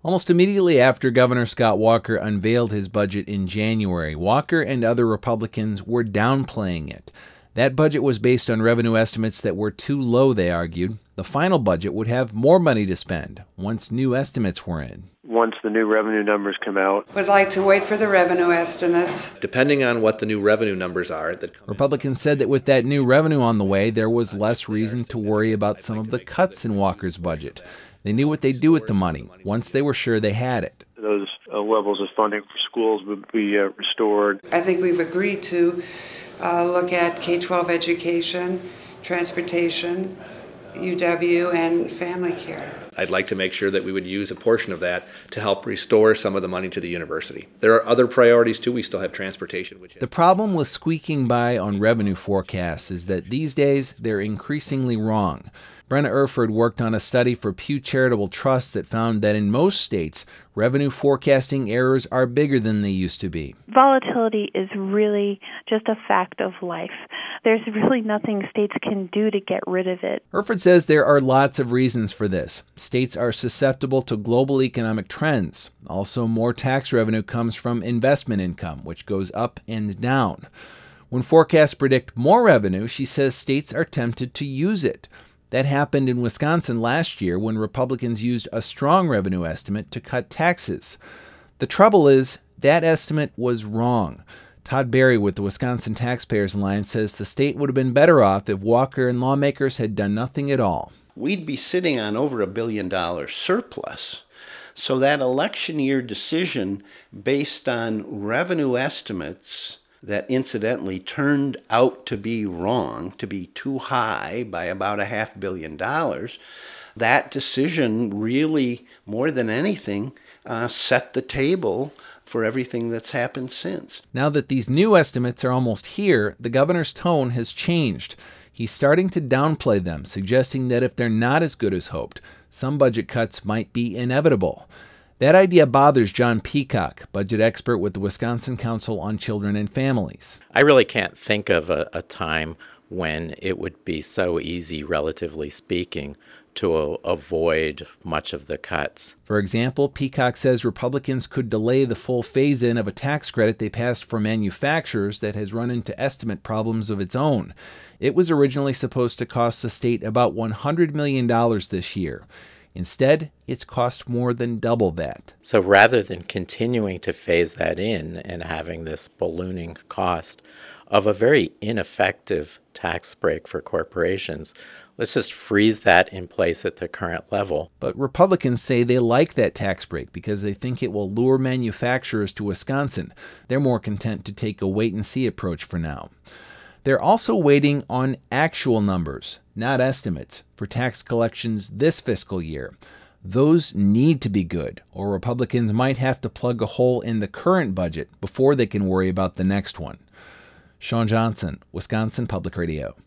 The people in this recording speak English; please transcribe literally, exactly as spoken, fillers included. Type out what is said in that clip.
Almost immediately after Governor Scott Walker unveiled his budget in January, Walker and other Republicans were downplaying it. That budget was based on revenue estimates that were too low, they argued. The final budget would have more money to spend once new estimates were in. Once the new revenue numbers come out. Would like to wait for the revenue estimates. Depending on what the new revenue numbers are. That Republicans said that with that new revenue on the way, there was less reason to worry about some of the cuts in Walker's budget. They knew what they'd do with the money once they were sure they had it. Those uh, levels of funding for schools would be uh, restored. I think we've agreed to uh, look at K twelve education, transportation, U W, and family care. I'd like to make sure that we would use a portion of that to help restore some of the money to the university. There are other priorities too. We still have transportation. Which the problem with squeaking by on revenue forecasts is that these days they're increasingly wrong. Brenna Erford worked on a study for Pew Charitable Trust that found that in most states, revenue forecasting errors are bigger than they used to be. Volatility is really just a fact of life. There's really nothing states can do to get rid of it. Erford says there are lots of reasons for this. States are susceptible to global economic trends. Also, more tax revenue comes from investment income, which goes up and down. When forecasts predict more revenue, she says states are tempted to use it. That happened in Wisconsin last year when Republicans used a strong revenue estimate to cut taxes. The trouble is, that estimate was wrong. Todd Berry with the Wisconsin Taxpayers Alliance says the state would have been better off if Walker and lawmakers had done nothing at all. We'd be sitting on over a billion dollar surplus. So that election year decision based on revenue estimates that incidentally turned out to be wrong, to be too high by about a half billion dollars, that decision really, more than anything, uh, set the table for everything that's happened since. Now that these new estimates are almost here, the governor's tone has changed. He's starting to downplay them, suggesting that if they're not as good as hoped, some budget cuts might be inevitable. That idea bothers John Peacock, budget expert with the Wisconsin Council on Children and Families. I really can't think of a, a time when it would be so easy, relatively speaking, to uh, avoid much of the cuts. For example, Peacock says Republicans could delay the full phase-in of a tax credit they passed for manufacturers that has run into estimate problems of its own. It was originally supposed to cost the state about one hundred million dollars this year. Instead, it's cost more than double that. So rather than continuing to phase that in and having this ballooning cost of a very ineffective tax break for corporations, let's just freeze that in place at the current level. But Republicans say they like that tax break because they think it will lure manufacturers to Wisconsin. They're more content to take a wait-and-see approach for now. They're also waiting on actual numbers, not estimates, for tax collections this fiscal year. Those need to be good, or Republicans might have to plug a hole in the current budget before they can worry about the next one. Sean Johnson, Wisconsin Public Radio.